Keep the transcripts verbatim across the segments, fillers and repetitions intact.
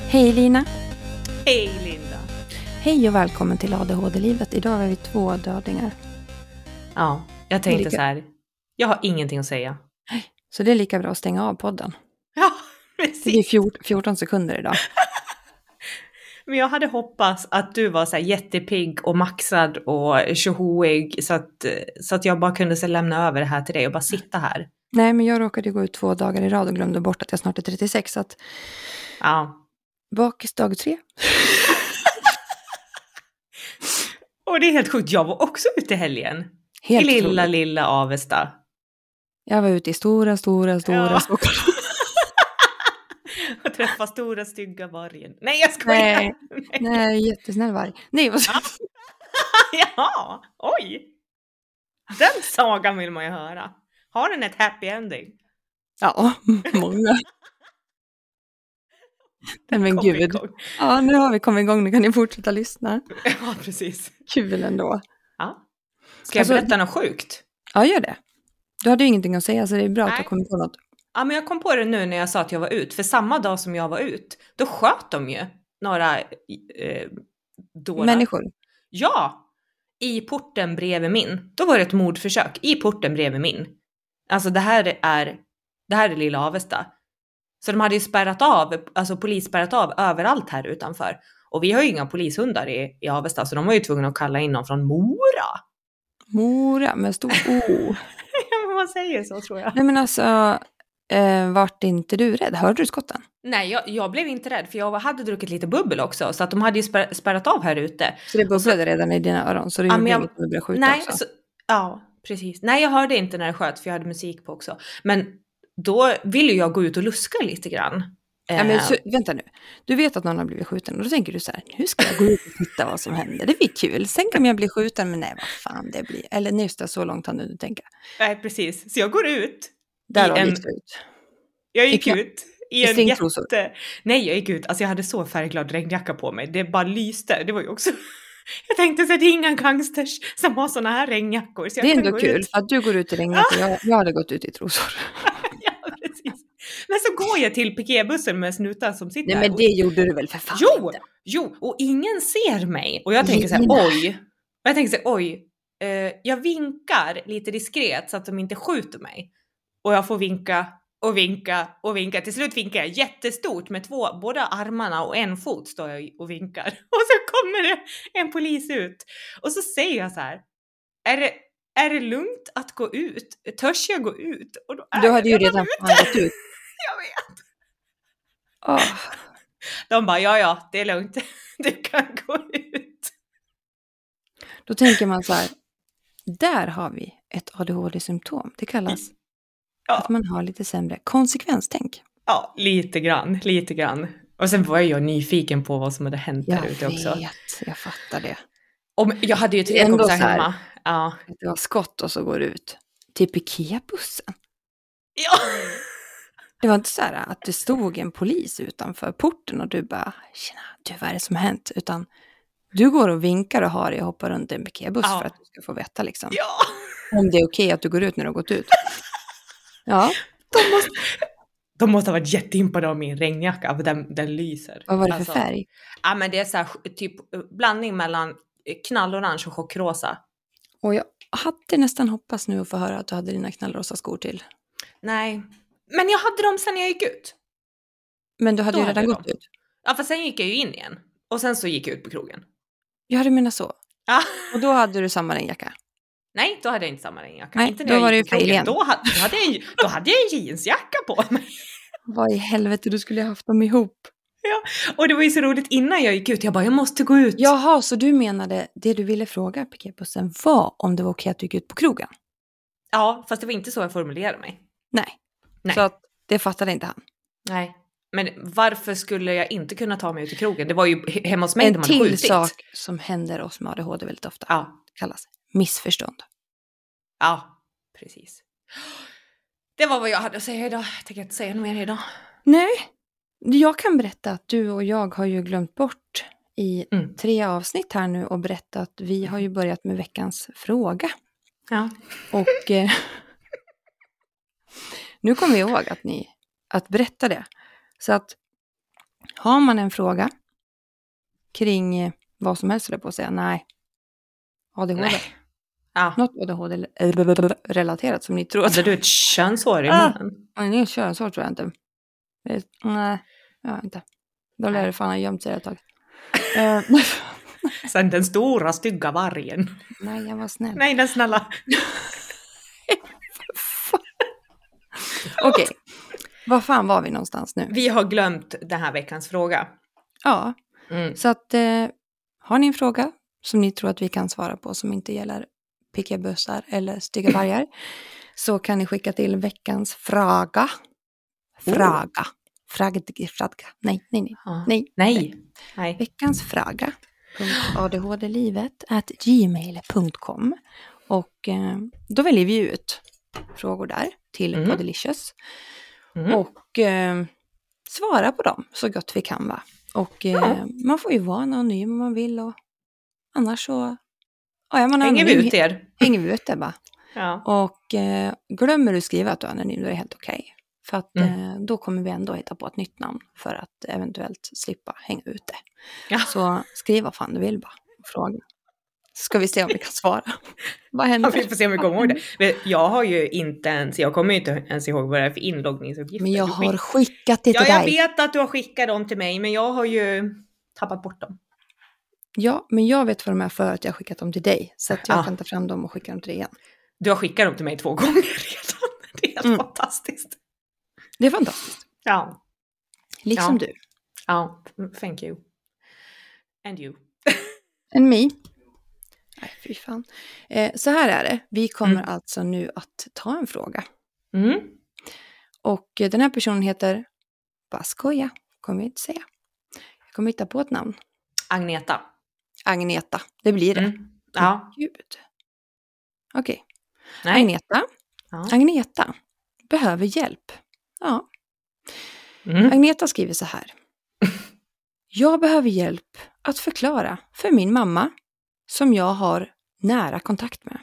Hej Lina. Hej Linda. Hej och välkommen till A D H D-livet. Idag är vi två dödingar. Ja, jag tänkte lika... så här. Jag har ingenting att säga. Så det är lika bra att stänga av podden. Ja, precis. Det blir fjorton sekunder idag. Men jag hade hoppats att du var så här jättepigg och maxad och tjohoig så att, så att jag bara kunde så lämna över det här till dig och bara sitta här. Nej, men jag råkade gå ut två dagar i rad och glömde bort att jag snart är trettiosex. Så att... Ja. Bakis dag tre. Och det är helt sjukt. Jag var också ute i helgen. Helt I lilla, otroligt. lilla Avesta. Jag var ute i stora, stora, stora Ja. Stockholm. Och träffa stora, stygga vargen. Nej, jag skojar. Nej, nej, jättesnäll varg. Nej, vad Ja. Ja, oj. Den sagan vill man ju höra. Har den ett happy ending? Ja, många. Nej men Kom gud. igång. Ja, nu har vi kommit igång. Nu kan ni fortsätta lyssna. Ja, precis. Kul ändå. Ja. Ska jag Alltså- berätta något sjukt? Ja, gör det. Du hade ju ingenting att säga så det är bra att Nej. du kommer på något. Ja, men jag kom på det nu när jag sa att jag var ut. För samma dag som jag var ut, då sköt de ju några eh, dårar. Människor. Ja! I porten bredvid min. Då var det ett mordförsök. I porten bredvid min. Alltså det här är, det här är lilla Avesta. Så de hade ju spärrat av, alltså polis spärrat av överallt här utanför. Och vi har ju inga polishundar i, i Avesta, så de var ju tvungna att kalla in någon från Mora. Mora med stor O. Ja, men man säger så tror jag. Nej men alltså, eh, vart inte du rädd? Hörde du skotten? Nej, jag, jag blev inte rädd för jag hade druckit lite bubbel också. Så att de hade ju spär, spärrat av här ute. Så det bubblade redan i dina öron så det Ja, gjorde men jag- inget att du började skjuta Nej, också. så, ja, precis. Nej, jag hörde inte när det sköt för jag hade musik på också. Men då ville jag gå ut och luska lite grann. Ja, men Eh, så, vänta nu. Du vet att någon har blivit skjuten och då tänker du så här, nu ska jag gå ut och titta vad som händer. Det blir kul. Sen kan jag bli skjuten, men nej, vad fan det blir. Eller nu står så långt han nu tänka. Nej, precis. Så jag går ut. Där I har en- vi ut. Jag gick I knä- ut i i en stringtrosor. jätte... Nej, jag gick ut. Alltså jag hade så färgglad regnjacka på mig. Det bara lyste. Det var ju också... Jag tänkte så att det är inga gangsters som har såna här regnjackor. Så jag Det är kan ändå gå kul, ut. för att du går ut i regnet och jag, jag hade gått ut i trosor. Ja, precis. Men så går jag till piketbussen med snutar som sitter Nej, här men och- det gjorde du väl för fan Jo, inte? jo, och ingen ser mig. Och jag tänker så här, Lina. oj. Och jag tänker så här, oj. Eh, jag vinkar lite diskret så att de inte skjuter mig. Och jag får vinka och vinka och vinka. Till slut vinkar jag jättestort med två, båda armarna och en fot står jag och vinkar. Och så kommer det en polis ut. Och så säger jag så här, är det, är det lugnt att gå ut? Törs jag gå ut? Och då är Du hade ju jag redan fan gått ut. Jag vet. Åh. De bara, ja ja, det är lugnt. Du kan gå ut. Då tänker man så här, där har vi ett A D H D-symptom. Det kallas Ja. att man har lite sämre konsekvenstänk. Ja, lite grann, lite grann. Och sen var jag nyfiken på vad som hade hänt Jag där ute också. vet, jag fattar det. Och jag hade ju tre Ändå kompisar så här. hemma. Ja. Det var skott och så går ut till piketbussen. Ja. Det var inte så här att det stod en polis utanför porten och du bara, tjena, du, vad är det som har hänt? Utan du går och vinkar och har dig och hoppar runt en piketbuss Ja. för att du ska få veta liksom. Ja. Om det är okej att du går ut när du har gått ut. Ja, De måste, de måste ha varit jätteimpade av min regnjacka, för den, den lyser. vad var det Alltså, för färg? Ja, men det är så här, typ blandning mellan knallorange och chockrosa. Och jag hade nästan hoppats nu att få höra att du hade dina knallrosa skor till. Nej, men jag hade dem sen jag gick ut. Men du hade Då ju redan hade gått de. ut. Ja, för sen gick jag ju in igen. Och sen så gick jag ut på krogen. Ja, du menar så. Ja. Och då hade du samma regnjacka. Nej, då hade jag inte samma regnjacka. Nej, inte då jag var det gick ju på krogen. fel igen. Då hade, då, hade jag, en- då hade jag en jeansjacka på mig. Vad i helvete, du skulle ha haft dem ihop. Och det var ju så roligt innan jag gick ut. Jag bara, jag måste gå ut. Jaha, så du menade, det du ville fråga piketbussen var om det var okej att du gick ut på krogen? Ja, fast det var inte så jag formulerade mig. Nej. Nej. Så att det fattade inte han. Nej. Men varför skulle jag inte kunna ta mig ut i krogen? Det var ju he- hemma hos mig de En hade till skjutit. sak som händer oss med A D H D väldigt ofta. Ja, Kallas missförstånd. ja, precis. Det var vad jag hade att säga idag. Jag tänker inte säga något mer idag. Nej, jag kan berätta att du och jag har ju glömt bort i Mm. tre avsnitt här nu och berätta att vi har ju börjat med veckans fråga. Ja. Och eh, nu kommer jag ihåg att ni att berätta det. Så att Har man en fråga kring eh, vad som helst, eller på att säga nej. A D H D. Nej. Ja. Något A D H D-relaterat som ni tror. Hade du ett könshår i Ah. munnen? Nej, det är könshår tror jag inte. Det, nej, jag vet inte. Då lär det fan ha gömt sig ett tag. Eh, Sen den stora stygga vargen. nej, jag var snäll. Nej, den snälla. Okej, var fan var vi någonstans nu? Vi har glömt den här veckans fråga. Ja, Mm. så att eh, har ni en fråga som ni tror att vi kan svara på som inte gäller pickiga bussar eller stygga vargar, så kan ni skicka till veckans fråga. Fråga. Fråga. Fråga. Nej, nej, nej. Ja. nej. Nej. Nej. Veckans fråga. adhdlivet at gmail punkt com. Och eh, då väljer vi ut frågor där till Mm. Podelicious. Mm. Och eh, svara på dem så gott vi kan, va. Och eh, Ja. man får ju vara anonym om man vill. Och annars så ja, är man Hänger vi anonym, ut er? hänger vi ut det, va. Ja. Och eh, glömmer du skriva att du är anonym, då är det helt okej. För att Mm. eh, då kommer vi ändå hitta på ett nytt namn för att eventuellt slippa hänga ut det. Ja. Så skriv vad fan du vill bara. Fråga. Ska vi se om vi kan svara. Vad Ja, händer? vi får se om vi kommer ihåg det. Men jag har ju inte ens, jag kommer ju inte ens ihåg vad det är för inloggningsuppgifter. Men jag Du har skick- skickat det Ja, till jag dig. vet att du har skickat dem till mig, men jag har ju tappat bort dem. Ja, men jag vet vad de är för att jag har skickat dem till dig. Så att jag Ja. kan ta fram dem och skicka dem till dig igen. Du har skickat dem till mig två gånger redan. Det är helt Mm. fantastiskt. Det är fantastiskt. Ja. Liksom Ja. du. Ja, thank you. And you. En me. Nej, fy fan. Eh, så här är det. Vi kommer Mm. alltså nu att ta en fråga. Mm. Och eh, den här personen heter... Bara skoja. Kommer jag inte säga. Jag kommer hitta på ett namn. Agneta. Agneta. Det blir det. Mm. Ja. Gud. Okej. Nej. Agneta. Ja. Agneta behöver hjälp. Ja. Mm. Agneta skriver så här. Jag behöver hjälp att förklara för min mamma som jag har nära kontakt med.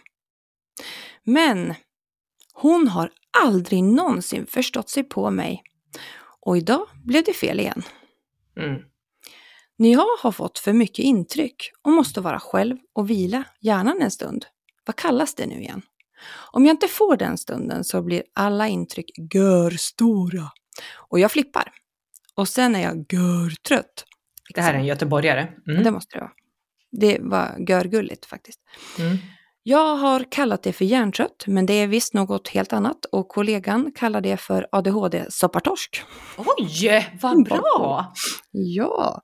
Men hon har aldrig någonsin förstått sig på mig. Och idag blev det fel igen. Mm. När jag har fått för mycket intryck och måste vara själv och vila hjärnan en stund. Vad kallas det nu igen? Om jag inte får den stunden så blir alla intryck görstora. Och jag flippar. Och sen är jag görtrött. Det här är en göteborgare. Mm. Det måste det vara. Det var görgulligt faktiskt. Mm. Jag har kallat det för hjärntrött, men det är visst något helt annat. Och kollegan kallar det för A D H D-soppartorsk. Oj, vad bra! Ja.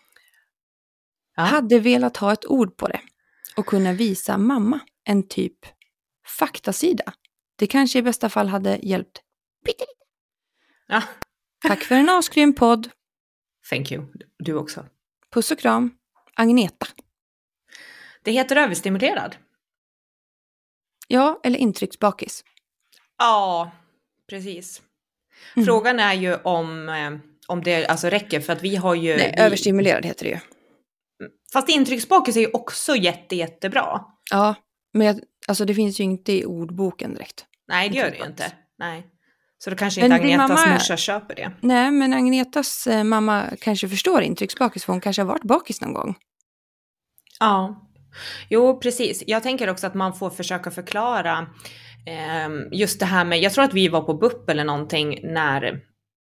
Ja. Hade velat ha ett ord på det. Och kunna visa mamma en typ faktasida. Det kanske i bästa fall hade hjälpt pyttelite. Ja. Tack för en asgrym podd. Thank you. Du också. Puss och kram. Agneta. Det heter överstimulerad. Ja, eller intrycksbakis. Ja, precis. Mm. Frågan är ju om, eh, om det alltså räcker, för att vi har ju... Nej, vi, överstimulerad heter det ju. Fast intrycksbakis är ju också jätte, jättebra. Ja, men jag, alltså det finns ju inte i ordboken direkt. Nej, det gör det ju Intrycksbakis. inte. Nej. Så då kanske Men inte din Agnetas mamma- morsa köper det. Nej, men Agnetas eh, mamma kanske förstår intrycksbakis, för hon kanske har varit bakis någon gång. Ja. Jo, precis. Jag tänker också att man får försöka förklara eh, just det här med, jag tror att vi var på B U P eller någonting när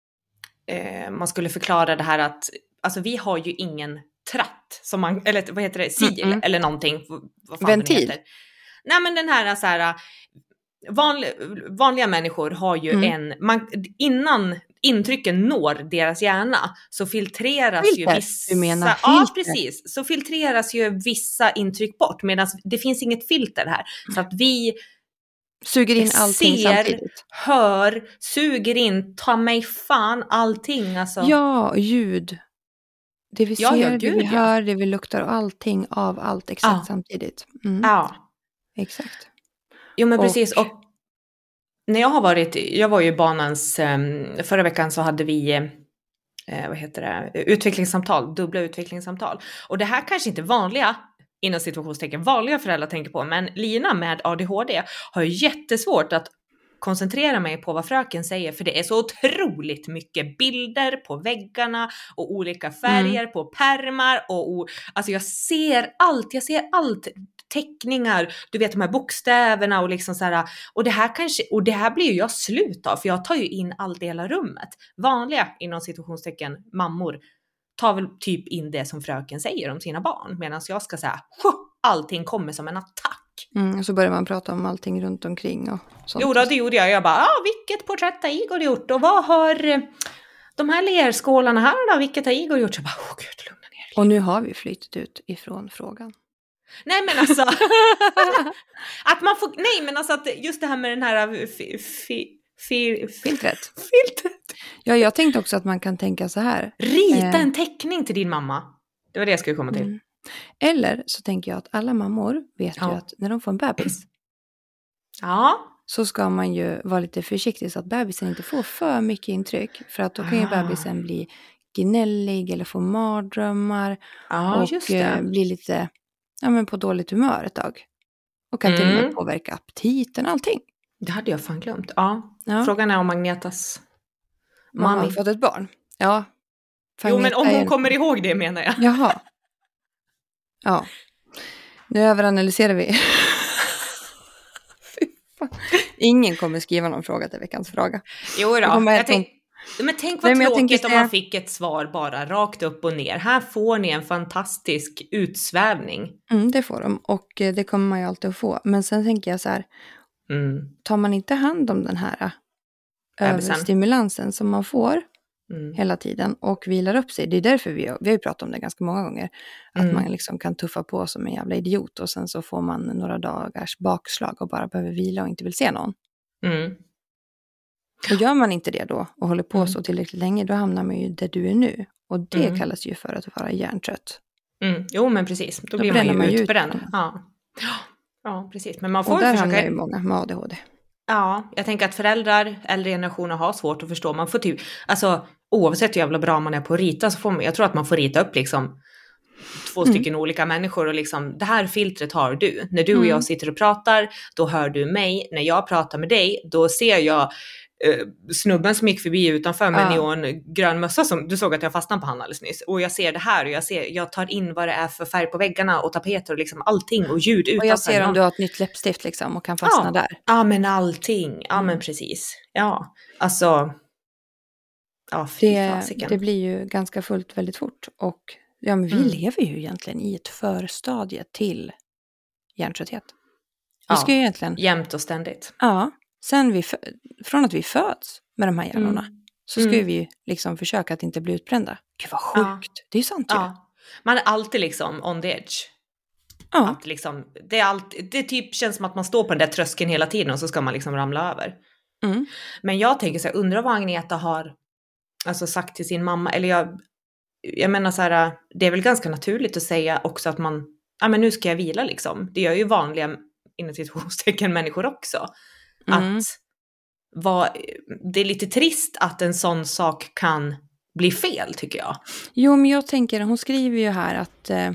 eh, man skulle förklara det här att, alltså vi har ju ingen tratt, som man, eller vad heter det, sil Mm-mm. eller någonting. Vad fan Ventil. den heter. Nej, men den här så här, vanl, vanliga människor har ju Mm. en, man, innan intrycken når deras hjärna så filtreras Filter, ju vissa... du menar Ja, filter. precis. Så filtreras ju vissa intryck bort, medan det finns inget filter här. Så att vi Suger in allting ser, samtidigt. hör, suger in, ta mig fan allting. Alltså. Ja, ljud. Det vi ser, Ja, ja, det gud, vi ja. hör, det vi luktar och allting av allt exakt Ja. samtidigt. Mm, Ja. exakt. Jo, men Och- precis. Och när jag har varit, jag var ju i Banans, um, förra veckan så hade vi, eh, vad heter det, utvecklingssamtal, dubbla utvecklingssamtal. Och det här kanske inte vanliga, inom situationstecken, vanliga föräldrar tänker på, men Lina med A D H D har ju jättesvårt att koncentrera mig på vad fröken säger, för det är så otroligt mycket bilder på väggarna och olika färger mm. på pärmar och, och alltså jag ser allt, jag ser allt, teckningar, du vet de här bokstäverna och liksom så här, och det här kanske, och det här blir ju jag slut av, för jag tar ju in allt i hela rummet. Vanliga inom situationstecken mammor tar väl typ in det som fröken säger om sina barn, medan jag ska säga allting kommer som en attack. Mm, och så börjar man prata om allting runt omkring och sånt. Jo då, det gjorde jag. Jag bara, ah, vilket porträtt har Igor gjort? Och vad har de här lerskålarna här då? Vilket har Igor gjort? Så jag bara, åh gud, lugna ner dig. Och nu har vi flyttat ut ifrån frågan. Nej men alltså, att man får, nej men alltså att just det här med den här fi, fi, fi, filtret. filtret. Ja, jag tänkte också att man kan tänka så här. Rita eh, en teckning till din mamma. Det var det jag skulle komma till. Mm. Eller så tänker jag att alla mammor vet ja. ju att när de får en bebis. Ja. Så ska man ju vara lite försiktig så att bebisen inte får för mycket intryck. För att då kan ju bebisen bli gnällig eller få mardrömmar. Ja, och just det. bli lite ja, men på dåligt humör ett tag. Och kan mm. till och med påverka aptiten, allting. Det hade jag fan glömt. Ja. ja. Frågan är om Magnetas mamma har fått ett barn. Ja. Jo, men om hon en... kommer ihåg det menar jag. Jaha. Ja. Nu överanalyserar vi. Fy fan. Ingen kommer skriva någon fråga till veckans fråga. Jo då. Jag tänk... Men tänk vad Nej, men tråkigt om man fick ett svar bara rakt upp och ner. Här får ni en fantastisk utsvävning. Mm, det får de. Och det kommer man ju alltid att få. Men sen tänker jag så här. Mm. Tar man inte hand om den här överstimulansen som man får mm. hela tiden och vilar upp sig. Det är därför vi, vi har ju pratat om det ganska många gånger. Att mm. man liksom kan tuffa på som en jävla idiot. Och sen så får man några dagars bakslag och bara behöver vila och inte vill se någon. Mm. Och gör man inte det då och håller på mm. så tillräckligt länge, då hamnar man ju där du är nu. Och det mm. kallas ju för att vara hjärntrött. Mm. Jo, men precis. Då, då blir man ju man ut på den. den. Ja. ja, precis. Men man får och där försöka... hamnar ju många med A D H D. Ja, jag tänker att föräldrar, äldre generationer har svårt att förstå. Man får typ, alltså oavsett hur jävla bra man är på att rita så får man, jag tror att man får rita upp liksom två mm. stycken olika människor och liksom, det här filtret har du. När du och jag sitter och pratar, då hör du mig. När jag pratar med dig, då ser jag eh, snubben som gick förbi utanför med ja. neongrön mössa som du såg att jag fastnade på han alldeles nyss. Och jag ser det här och jag ser, jag tar in vad det är för färg på väggarna och tapeter och liksom allting och ljud utanför. Och jag ser om du har ett nytt läppstift liksom och kan fastna ja. där. Ja, men allting. Ja, mm. men precis. Ja, alltså. Ja, det, det blir ju ganska fullt väldigt fort. Och ja, men vi mm. lever ju egentligen i ett förstadie till hjärntrötthet. Vi ja, ska ju egentligen... jämt och ständigt. Ja, sen vi, från att vi föds med de här hjärnorna mm. så ska mm. vi liksom försöka att inte bli utbrända. Gud vad sjukt, ja. det är ju sant ju. Ja. Man är alltid liksom on the edge. Ja. Att liksom, det, är alltid, det typ känns som att man står på den där tröskeln hela tiden och så ska man liksom ramla över. Mm. Men jag tänker så här, undrar vad Agneta har alltså sagt till sin mamma, eller jag, jag menar så här, det är väl ganska naturligt att säga också att man, ja men nu ska jag vila liksom. Det gör ju vanliga inom situationstecken människor också. Mm. Att vad, det är lite trist att en sån sak kan bli fel tycker jag. Jo, men jag tänker, hon skriver ju här att eh,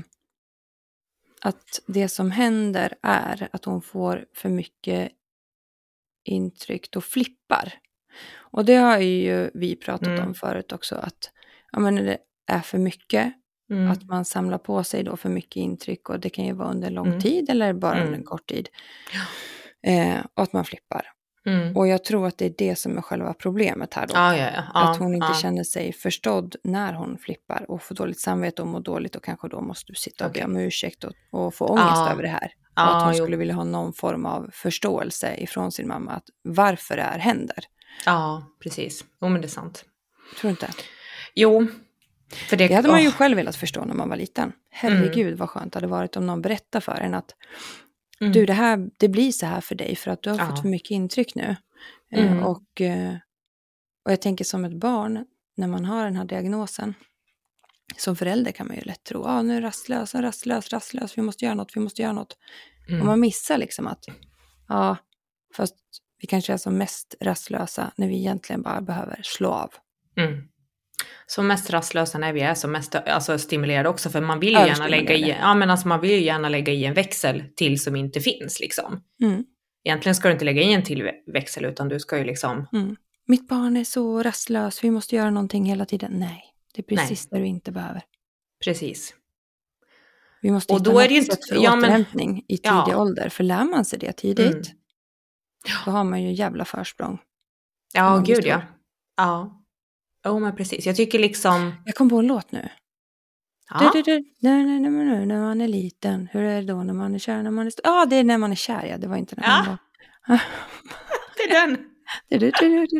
att det som händer är att hon får för mycket intryck och flippar. Och det har ju vi pratat mm. om förut också, att ja, men det är för mycket, mm. att man samlar på sig då för mycket intryck och det kan ju vara under lång mm. tid eller bara mm. under en kort tid. Eh, och att man flippar. Mm. Och jag tror att det är det som är själva problemet här då. Ah, ja, ja. Ah, att hon inte ah. känner sig förstådd när hon flippar och får dåligt samvete och mår dåligt och kanske då måste sitta och okay. be om ursäkt och, och få ångest ah. över det här. Och ah, att hon jo. skulle vilja ha någon form av förståelse ifrån sin mamma att varför det här händer. Ja, precis. Jo, men det är sant. Tror du inte? Jo. För det, det hade man ju oh. själv velat förstå när man var liten. Herregud mm. vad skönt det hade varit om någon berättar för en att mm. du, det, här, det blir så här för dig för att du har ja. fått för mycket intryck nu. Mm. Eh, och, eh, och jag tänker som ett barn, när man har den här diagnosen, som förälder kan man ju lätt tro, ah, nu är rastlös, rastlös, rastlös, vi måste göra något, vi måste göra något. Mm. Och man missar liksom att, ja, fast vi kanske är som mest rastlösa när vi egentligen bara behöver slå av. Mm. Som mest rastlösa när vi är som mest alltså, stimulerade också, för man vill ju gärna lägga i, ja, men alltså, man vill ju gärna lägga i en växel till som inte finns liksom. Mm. egentligen ska du inte lägga in en till växel utan du ska ju liksom... Mm. Mitt barn är så rastlös, vi måste göra någonting hela tiden. Nej, det är precis Nej. det du inte behöver. Precis. Vi måste Och hitta då är något det ju inte- sätt för ja, men- återhämtning i tidig ja. ålder. För lär man sig det tidigt, Mm. då har man ju jävla försprång. Ja, man blir gud stor. ja. Ja. Jo, men precis. Jag tycker liksom... Jag kom på en låt nu. Ja, Du, du, du, när, när, när, när, när man är liten. Hur är det då när man är kär? När man är stor? Ja, det är när man är kär. Ja, det var inte när Ja. man var... det är den. Du, du, du, du, du.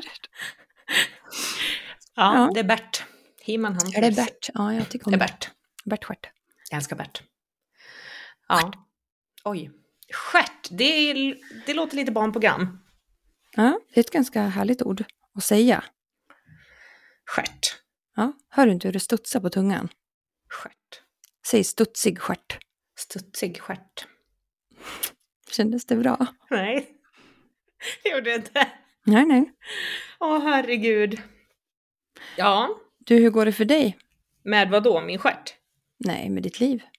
Ja, Ja. det är Bert. He-Man Hunters. Är det Bert? Ja, jag tycker om Det är Bert. Bert Stjärt. Jag älskar Bert. Ja. Oj. Stjärt. Det, är, det låter lite barnprogram. Ja, det är ett ganska härligt ord att säga. Stjärt. Ja, hör du inte hur det studsar på tungan? Stjärt. Säg studsig stjärt. Studsig stjärt. Kändes det bra? Nej. Det gjorde det inte. Nej, nej. Åh, herregud. Ja. Du, hur går det för dig? Med vad då? Min stjärt? Nej, med ditt liv.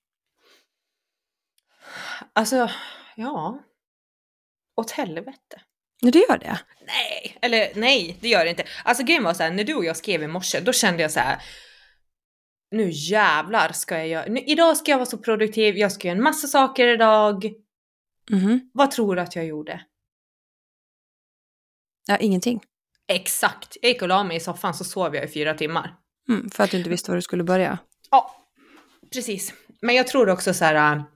Alltså, ja. Åt helvete. Ja, det gör det. Nej, eller nej, det gör det inte. Alltså grejen var så här, när du och jag skrev i morse, då kände jag så här. Nu jävlar ska jag göra. Nu, idag ska jag vara så produktiv, jag ska göra en massa saker idag. Mhm. Vad tror du att jag gjorde? Ja, ingenting. Exakt, jag gick och la mig i soffan så sov jag i fyra timmar. Mm, för att du inte visste var du skulle börja. Ja, precis. Men jag tror också så här. Äh,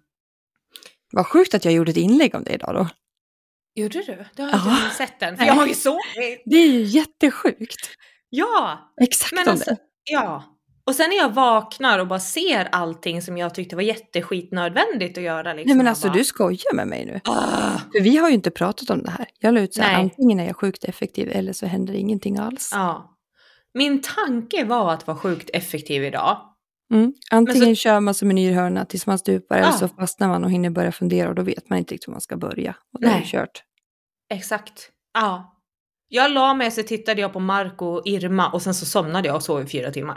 Vad sjukt att jag gjorde ett inlägg om det idag då. gjorde du? Det har jag Ja. inte sett än, för Nej. jag har ju sovit. Det är ju jättesjukt. Ja, Exakt men om alltså, det. ja. Och sen när jag vaknar och bara ser allting som jag tyckte var jätteskitnödvändigt att göra. Liksom, Nej men och alltså bara, du skojar med mig nu. Ah, För vi har ju inte pratat om det här. Jag la ut så här, Nej. antingen är jag sjukt effektiv eller så händer ingenting alls. ja. Min tanke var att vara sjukt effektiv idag. Mm. Antingen Men kör man som en myrhörna tills man stupar eller Ja. så fastnar man och hinner börja fundera och då vet man inte riktigt hur man ska börja. Och då är det Nej. kört. Exakt. Ja. Jag la mig och så tittade jag på Marco och Irma och sen så somnade jag och sov i fyra timmar.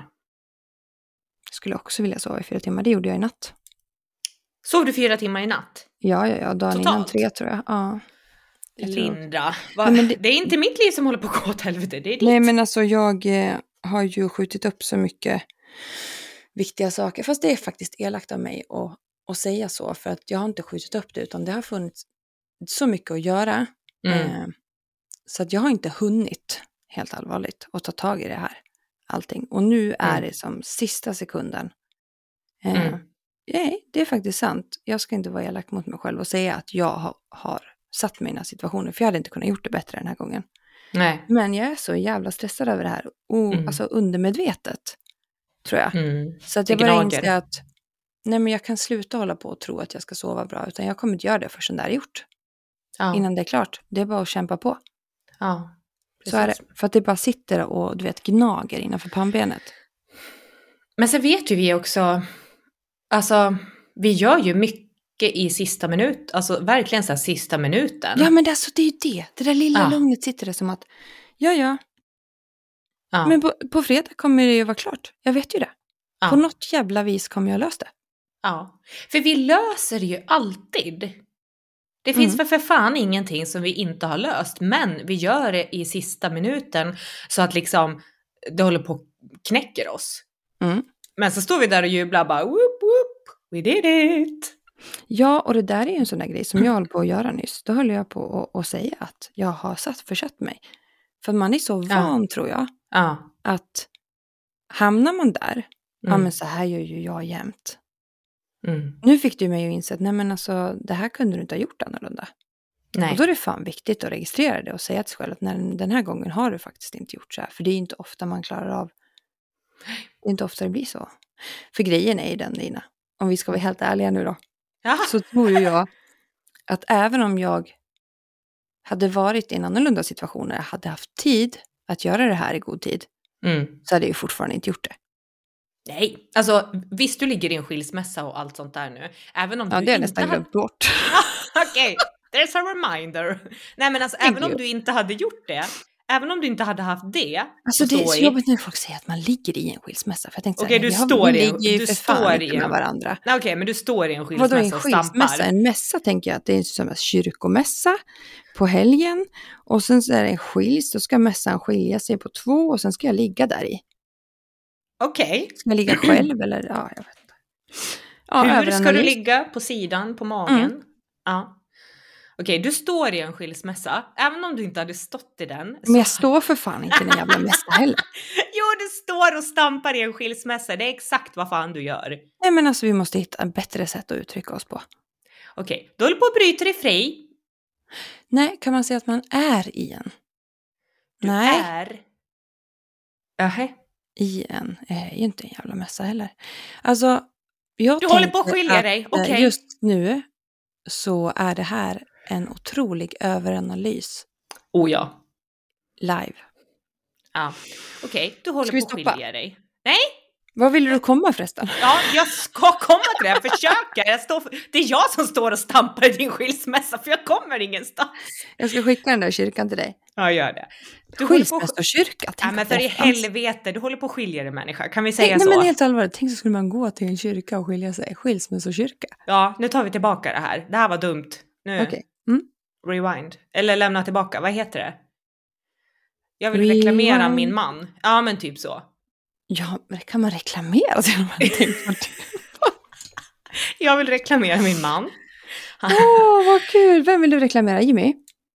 Jag skulle också vilja sova i fyra timmar. Det gjorde jag i natt. Sov du fyra timmar i natt? Ja, ja, ja. Dagen Totalt? innan tre tror jag. Ja. Jag tror- Linda. Va? Nej, men det- det... är inte mitt liv som håller på att gå åt helvete. Det är ditt. Nej men alltså jag eh, har ju skjutit upp så mycket viktiga saker. Fast det är faktiskt elakt av mig att, att säga så. För att jag har inte skjutit upp det utan det har funnits så mycket att göra. Mm. Eh, så att jag har inte hunnit, helt allvarligt, att ta tag i det här. Allting. Och nu är Mm. det som sista sekunden. Eh, Mm. Nej, det är faktiskt sant. Jag ska inte vara elak mot mig själv och säga att jag har, har satt mig i den här situationen. För jag hade inte kunnat gjort det bättre den här gången. Nej. Men jag är så jävla stressad över det här. Och, Mm. Alltså undermedvetet, tror jag. Mm. Så att Det jag börjar gnager. inse att nej, men jag kan sluta hålla på och tro att jag ska sova bra. Utan jag kommer inte göra det förrän det är gjort. Ja. Innan det är klart. Det är bara att kämpa på. Ja. Så är det. Precis. För att det bara sitter och du vet, gnager innanför pannbenet. Men sen vet ju vi också, alltså vi gör ju mycket i sista minut, alltså verkligen så här sista minuten. Ja, men det, alltså, det är ju det. Det där lilla Ja. lugnet sitter det som att ja, ja. Ja. Men på, på fredag kommer det ju vara klart. Jag vet ju det. ja. På något jävla vis kommer jag lösa det. Ja. För vi löser ju alltid. Det finns Mm. för, för fan ingenting som vi inte har löst, men vi gör det i sista minuten så att liksom det håller på att knäcker oss. Mm. Men så står vi där och jublar bara whoop whoop, we did it. Ja, och det där är ju en sån där grej som jag höll på att göra nyss. Då höll jag på att, att säga att jag har satt, försatt mig. För man är så van, tror jag, Ja. att hamnar man där, ja Mm. men så här gör ju jag jämt. Mm. Nu fick du mig ju inse att nej men alltså, det här kunde du inte ha gjort annorlunda. Nej. Och då är det fan viktigt att registrera det och säga till sig själv att nej, den här gången har du faktiskt inte gjort så här. För det är inte ofta man klarar av, det är inte ofta det blir så. För grejen är ju den, Lina, om vi ska vara helt ärliga nu då, Ja. så tror ju jag att även om jag hade varit i en annorlunda situation och jag hade haft tid att göra det här i god tid, Mm. så hade jag ju fortfarande inte gjort det. Nej, alltså visst du ligger i en skilsmässa och allt sånt där nu. Även om Ja, du det har jag inte nästan hade... glömt bort. Okej, there's a reminder. Nej men alltså Thank även om you. du inte hade gjort det, även om du inte hade haft det. Alltså det är så i... jobbigt när folk säger att man ligger i en skilsmässa. För jag tänkte Okej, så här, du vi, har, står vi i en, ligger ju du för står fan i inte en, med varandra. Nej, okej, men du står i en Vadå skilsmässa en och skilsmässa? stampar. En mässa tänker jag att det är som en kyrkomässa på helgen. Och sen så är det en skiljs, då ska mässan skilja sig på två och sen ska jag ligga där i. Okej. Ska jag ligga själv eller? Ja, jag vet inte. Ja, Hur ska överanalys. du ligga? På sidan, på magen? Mm. Ja. Okej, du står i en skilsmässa. Även om du inte hade stått i den. Men jag står för fan inte i en jävla mässa heller. Jo, du står och stampar i en skilsmässa. Det är exakt vad fan du gör. Nej men alltså vi måste hitta ett bättre sätt att uttrycka oss på. Okej, du håller på att bryta dig fri. Nej, kan man säga att man är i en? Du Nej, är... Jaha. i en är ju inte en jävla mässa heller. Alltså, jag Du håller på att tänker skilja att, dig, eh, okej. just nu så är det här en otrolig överanalys Oh ja. live. Ja. Okej, du håller Ska vi på att stoppa? skilja dig. Nej, Vad vill du komma förresten? ja, jag ska komma till det. Jag försöker. Jag står för... Det är jag som står och stampar i din skilsmässa, för jag kommer ingenstans. Jag ska skicka den där kyrkan till dig. Ja, gör det. Du håller på att... Skilsmässokyrka. Ja, men för i helvete, du håller på att skilja dig människa. Kan vi Nej, säga nej så? men helt allvarligt, tänk så skulle man gå till en kyrka och skilja sig. Skilsmässokyrka. Ja, nu tar vi tillbaka det här. Det här var dumt. Nu, Okej. Mm. rewind. Eller lämna tillbaka, vad heter det? Jag vill Rewind. reklamera min man. Ja, men typ så. Ja, men kan man reklamera till de här? Jag vill reklamera min man. Åh, oh, vad kul! Vem vill du reklamera? Jimmy?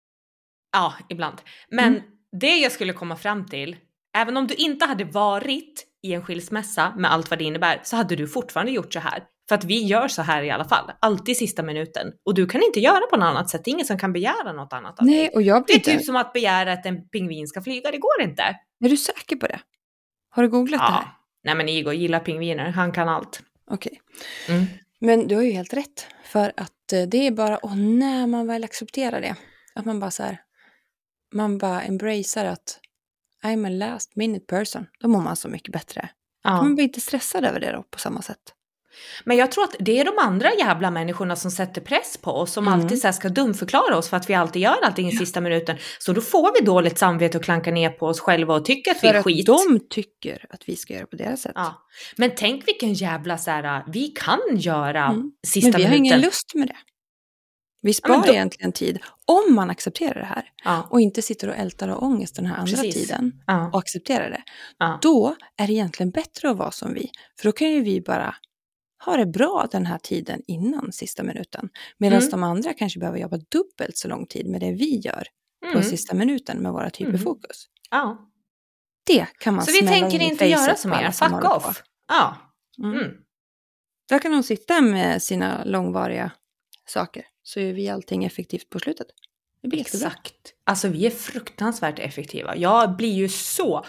Ja, ibland. Men Mm. det jag skulle komma fram till, även om du inte hade varit i en skilsmässa med allt vad det innebär, så hade du fortfarande gjort så här. För att vi gör så här i alla fall. Alltid sista minuten. Och du kan inte göra på något annat sätt. Det är ingen som kan begära något annat av Nej, dig. och jag Det blir är inte... typ som att begära att en pingvin ska flyga. Det går inte. Är du säker på det? Har du googlat det här? Ja. Nej, men Igor gillar pingviner. Han kan allt. Okej. Mm. Men du har ju helt rätt. För att eh, det är bara, och när man väl accepterar det. Att man bara så här, man bara embracear att I'm a last minute person. Då mår man så mycket bättre. Ja. Man blir inte stressad över det då på samma sätt. Men jag tror att det är de andra jävla människorna som sätter press på oss. Som Mm. alltid så här ska dumförklara oss för att vi alltid gör allting i sista minuten. Så då får vi dåligt samvete och klankar ner på oss själva och tycker att vi För är att skit. de tycker att vi ska göra på deras sätt. Ja. Men tänk vilken jävla så här, vi kan göra Mm. sista Men vi har minuten. ingen lust med det. Vi sparar men då- egentligen tid om man accepterar det här. Ja. Och inte sitter och ältar och ångest den här andra Precis. tiden. Ja. Och accepterar det. Ja. Då är det egentligen bättre att vara som vi. För då kan ju vi bara ha det bra den här tiden innan sista minuten. Medan Mm. de andra kanske behöver jobba dubbelt så lång tid med det vi gör på Mm. sista minuten med våra typer Mm. fokus. Ja. Det kan man Så vi smälla tänker in i inte göra facet som på alla er. som Fuck håller på. off. Ja. Mm. Mm. Där kan de sitta med sina långvariga saker. Så gör vi allting effektivt på slutet. Det blir jättebra. Exakt. Alltså vi är fruktansvärt effektiva. Jag blir ju så...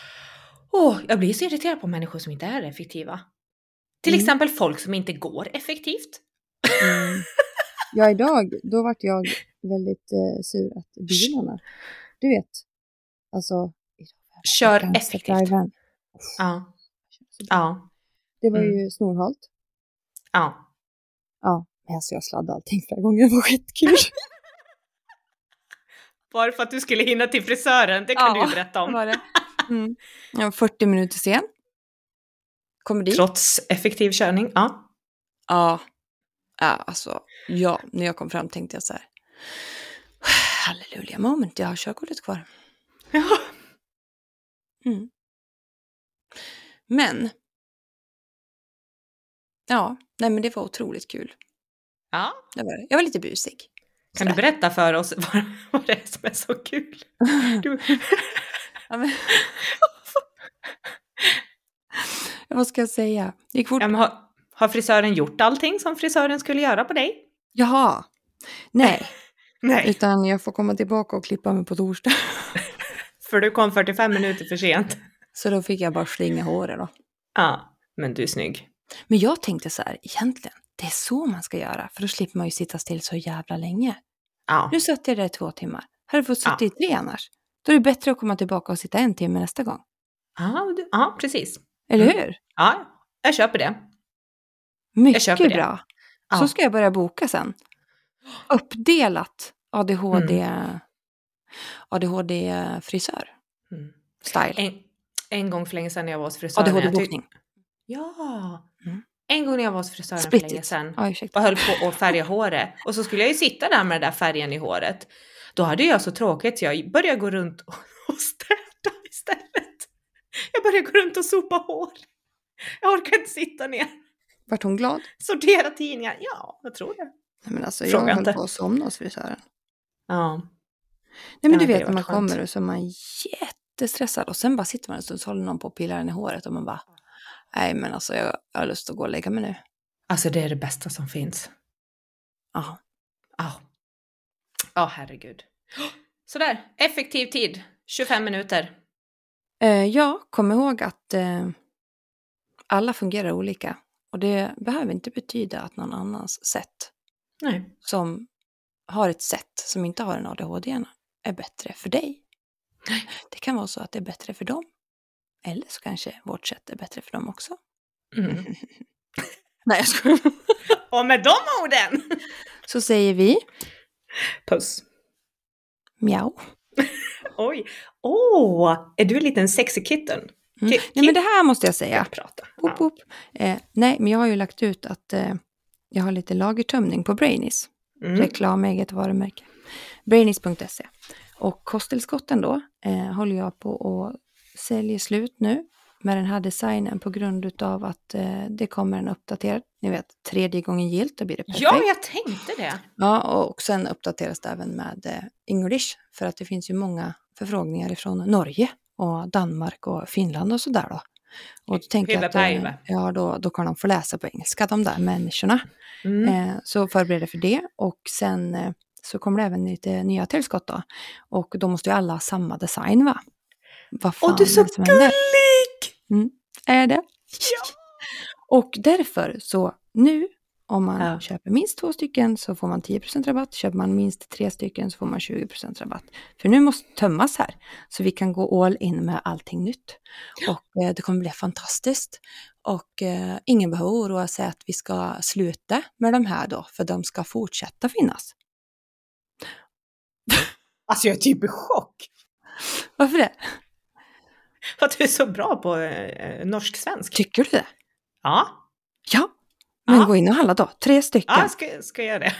Åh, jag blir så irriterad på människor som inte är effektiva. Till Mm. exempel folk som inte går effektivt. Mm. Ja, idag, då vart jag väldigt eh, sur att bilarna, du vet, alltså... Kör Gangster effektivt. driven. Ja. Ja. Det var Mm. ju snorhalt. Ja. Ja, men alltså jag sladdade allting flera gånger, det var skitkul. Bara för att du skulle hinna till frisören, det kan Ja, du ju berätta om. var det. Mm. Jag var fyrtio minuter sen. Kommer dit. Trots effektiv körning, ja. Ja. Ja, alltså, ja, när jag kom fram tänkte jag så här. Halleluja moment, jag har körkortet kvar. Ja. Mm. Men. Ja, nej men det var otroligt kul. Ja. Det var det. Jag var lite busig. Kan du Sådär. berätta för oss vad, vad det är som är så kul? Du... Ja, men... Vad ska jag säga? Det gick fort. Ja, men har, har frisören gjort allting som frisören skulle göra på dig? Jaha. Nej, Nej. utan jag får komma tillbaka och klippa mig på torsdag. För du kom fyrtiofem minuter för sent. Så då fick jag bara slinga håret då. Ja, men du är snygg. Men jag tänkte så här, egentligen, det är så man ska göra. För då slipper man ju sitta still så jävla länge. Ja. Nu satt jag där i två timmar. Hade fått sitta Ja. i tre annars. Då är det bättre att komma tillbaka och sitta en timme nästa gång. Ja, du, ja precis. Eller Mm. hur? Ja, jag köper det. Mycket köper det. bra. Ja. Så ska jag börja boka sen. Uppdelat A D H D. Mm. A D H D-frisör. Mm. Style. En, en gång för länge sedan när jag var hos frisören. A D H D-bokning. Tyck- ja. Mm. En gång när jag var hos frisören Split för länge it. sedan. Ja, ursäkta. Och höll på att färga håret. Och så skulle jag ju sitta där med den där färgen i håret. Då hade jag så tråkigt så jag började gå runt och, och städa istället. Jag började gå runt och sopa hår. Jag orkar inte sitta ner. Vart hon glad? Sortera tidningar. Ja, jag tror det. Nej, men alltså, Fråga jag inte. höll på att somna hos frisören. Ja. Nej, men Ja, du det vet har när man varit skönt. kommer och så är man jättestressad. Och sen bara sitter man en stund så håller någon på att pilla den i håret. Och man bara, nej men alltså jag, jag har lust att gå och lägga mig nu. Alltså det är det bästa som finns. Ja. Ja. Ja, herregud. Sådär, effektiv tid. tjugofem minuter. Eh, ja, kom ihåg att eh, alla fungerar olika. Och det behöver inte betyda att någon annans sätt Nej. som har ett sätt som inte har en A D H D är bättre för dig. Det kan vara så att det är bättre för dem. Eller så kanske vårt sätt är bättre för dem också. Mm. Nej, jag skojar. Och med de orden! Så säger vi Puss. mjau. Oj. Åh, oh, är du en liten sexy kitten? Mm. Ki- Nej, men det här måste jag säga. Jag prata. Boop, Ja. boop. Eh, nej, men jag har ju lagt ut att eh, jag har lite lagertömning på Brainis. Mm. Reklam, eget varumärke. Brainis punkt se. Och kosttillskotten då eh, håller jag på att sälja slut nu med den här designen på grund utav att eh, det kommer en uppdaterad, ni vet, tredje gången gilt, då blir det perfekt. Ja, jag tänkte det. Ja, och sen uppdateras det även med eh, English, för att det finns ju många förfrågningar ifrån Norge och Danmark och Finland och sådär då. Och då tänker jag att eh, ja, då, då kan de få läsa på engelska, de där människorna. Mm. Eh, så förbereder för det, och sen eh, så kommer det även lite nya tillskott då. Och då måste ju alla ha samma design, va? Vad fan Och du är så är det som händer? gullig! Mm, är det? Ja. Och därför så nu, om man Ja. köper minst två stycken så får man tio procent rabatt. Köper man minst tre stycken så får man tjugo procent rabatt. För nu måste tömmas här. Så vi kan gå all in med allting nytt. Och eh, det kommer bli fantastiskt. Och eh, ingen behöver oroa sig att vi ska sluta med de här då. För de ska fortsätta finnas. Alltså jag är typ i chock. Varför det? För att du är så bra på eh, norsk-svensk. Tycker du det? Ja. Ja. Men Ja. gå in och handla då. Tre stycken. Ja, ska, ska jag göra det.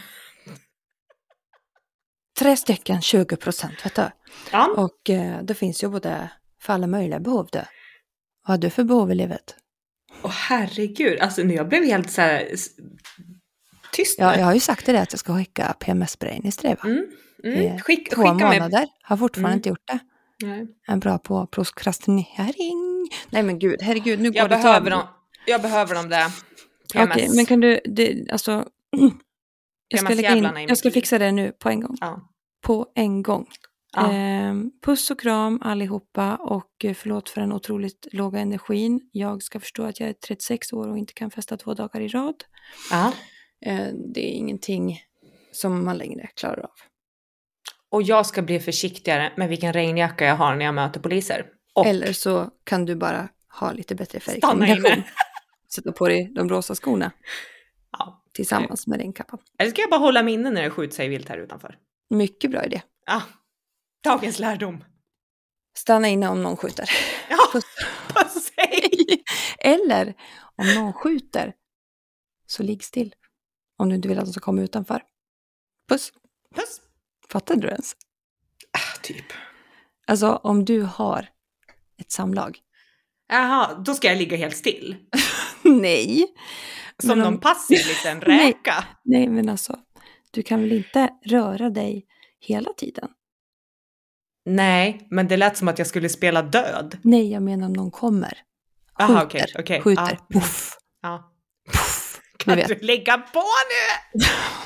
Tre stycken tjugo procent, vet du. Ja. Och eh, det finns ju både för alla möjliga behov det. Vad har du för behov i livet? Åh herregud, alltså nu jag blev helt så här s- tyst. Ja, nu. jag har ju sagt till dig att jag ska skicka P M S-sprayen i sträva. Mm. Mm. Eh, Skick, Två skicka mig. månader. Har fortfarande Mm. inte gjort det. Nej. Jag är bra på prokrastinering. Nej men gud, herregud, nu går Jag det behöver till- dem. Jag behöver dem där. P M S. Okej, men kan du, det, alltså... mm. Jag ska, lägga in, P M S-jävlarna i jag mitt ska liv. fixa det nu på en gång. Ja. På en gång. Ja. Ehm, puss och kram allihopa, och eh, förlåt för den otroligt låga energin. Jag ska förstå att jag är trettiosex år och inte kan festa två dagar i rad. Ja. Eh, det är ingenting som man längre klarar av. Och jag ska bli försiktigare med vilken regnjacka jag har när jag möter poliser. Och Eller så kan du bara ha lite bättre stanna färgkombination. inne. Sätta på dig de rosa skorna Ja. tillsammans med renkappan. Eller ska jag bara hålla minne när det skjuts sig vilt här utanför? Mycket bra idé. Ja. Dagens lärdom. Stanna inne om någon skjuter. Ja. Puss. Puss, hej. Eller om någon skjuter, så ligg still. Om du inte vill att de ska komma utanför. Puss. Puss. Fattar du ens? Ah, typ. Alltså om du har ett samlag. Jaha, då ska jag ligga helt still. Nej. Som Men om- någon passiv liten Nej. räka. Nej men alltså, du kan väl inte röra dig hela tiden? Nej, men det lät som att jag skulle spela död. Nej, jag menar om någon kommer. Aha, Skjuter, okej, okej. skjuter, Ja. puff, Ja. puff. Kan Du du, vet. lägga på nu?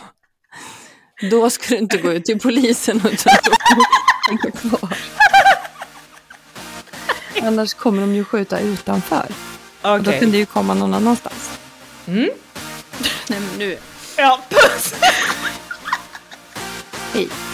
Då ska du inte gå ut till polisen utan då ligga kvar. Annars kommer de ju skjuta utanför. Okej. Och då kan det ju komma någon annanstans. Mm. Nej men nu, Ja, puss! hej.